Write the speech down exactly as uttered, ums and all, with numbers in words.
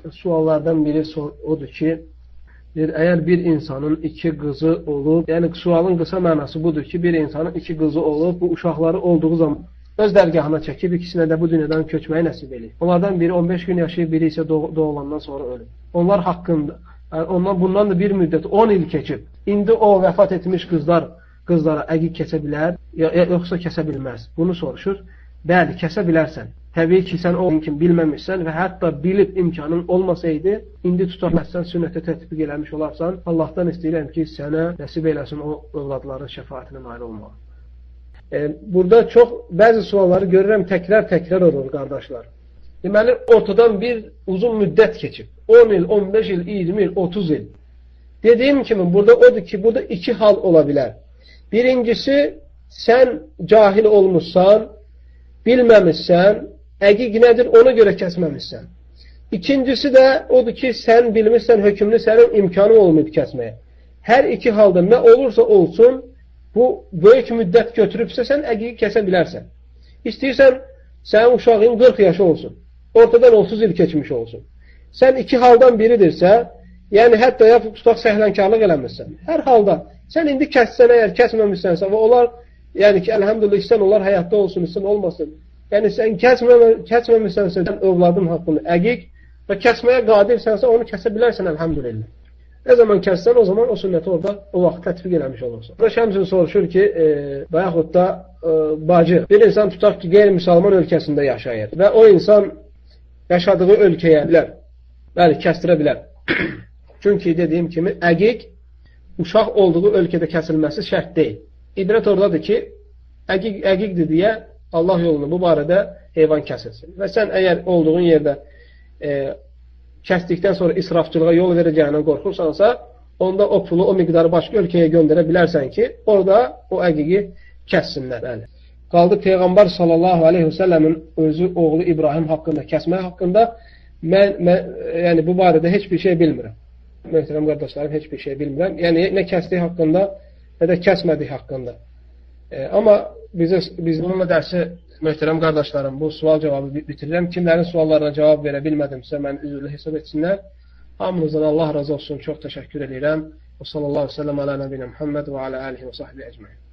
suallardan biri odur ki, eğer bir insanın iki qızı olub, yəni sualın qısa mənası budur ki, bir insanın iki qızı olub, bu uşaqları olduğu zaman öz dərgahına çəkib, ikisinə də bu dünyadan köçməyi nəsib edir. Onlardan biri on beş gün yaşayıb, biri isə doğulandan sonra ölür. Onlar haqqında, yəni ondan bundan da bir müddət on il keçib. İndi o vəfat etmiş qızlar qızlara əqiq kəsə bilər, yoxsa kəsə bilməz. Bunu soruşur. Bəli, kəsə bilərsən. Təbii ki, sən o kim bilməmişsən və hətta bilib imkanın olmasaydı, indi tutarməzsən, sünnətə tətbiq eləmiş olarsan, Allahdan istəyirəm ki, sənə nəsib eləsin o övladların şəfaətinə nail olmağı. E, burada çox, bəzi sualları görürəm, təkrar-təkrar olur, qardaşlar. Deməli, ortadan bir uzun müddət keçib. on il, on beş il, iyirmi il, otuz il. Dediyim kimi, burada odur ki, burada iki hal ola bilər. Birincisi, sən cahil olmuşsan, bilməmişsən, əqiq nədir, ona görə kəsməmişsən. İkincisi də odur ki, sən bilmişsən, hökmlü sənin imkanı olmayıb kəsməyə. Hər iki halda nə olursa olsun, bu böyük müddət götürübsə, sən əqiqi kəsə bilərsən. İstəyirsən, sənin uşağın qırx yaşı olsun, ortadan otuz il keçmiş olsun. Sən iki haldan biridirsə, yəni hətta ya tutaq səhlənkarlıq eləmişsən. Hər halda, sən indi kəssən, əgər kəsməmişsənsə və onlar, yəni ki, əlhəmdülillah, istən onlar həyatda olsun, istən olmasın. Yəni, sən kəsməmişsənsə, sən övladın haqqını əqiq və kəsməyə qadirsənsə, onu kəsə bilərsən, əlhəmdülillah. Nə zaman kəssən, o zaman o sünnəti orada o vaxt tətbiq eləmiş olursun. Burada Şəmsin soruşur ki, e, və yaxud da e, bacı, bir insan tutaq ki, qeyri-müsəlman ölkəsində yaşayır və o insan yaşadığı ölkəyə bilər, bəli, kəstirə bilər. Çünki dediyim kimi, əqiq uşaq olduğu ölkədə kəsilməsi şərt deyil. İbrət oradadır ki, əqiq, əqiqdir deyə Allah yolunda bu barədə heyvan kəsilsin. Və sən əgər olduğun yerdə e, kəsdikdən sonra israfçılığa yol verəcəyindən qorxursansa, onda o pulu, o miqdarı başqa ölkəyə göndərə bilərsən ki, orada o əqiqi kəssinlər. Əli. Qaldı Peyğəmbər sallallahu aleyhi və səlləmin özü oğlu İbrahim haqqında, kəsmək haqqında mən, mən yəni bu barədə heç bir şey bilmirəm. Möhtərəm qardaşlarım, heç bir şey bilmirəm. Yəni nə kəsdiyi haqqında, nə də kəsmədiyi haqqında. E, amma bizə, biz bununla dərsi, möhtərəm qardaşlarım, bu sual cavabı bitirirəm. Kimlərin suallarına cavab verə bilmədimsə, mən üzrlü hesab etsinlər. Hamınızdan Allah razı olsun, çox təşəkkür edirəm. Və sallallahu aleyhi və səlləm alə nəbinə Muhammed və alə alihi və sahbihi əcməin.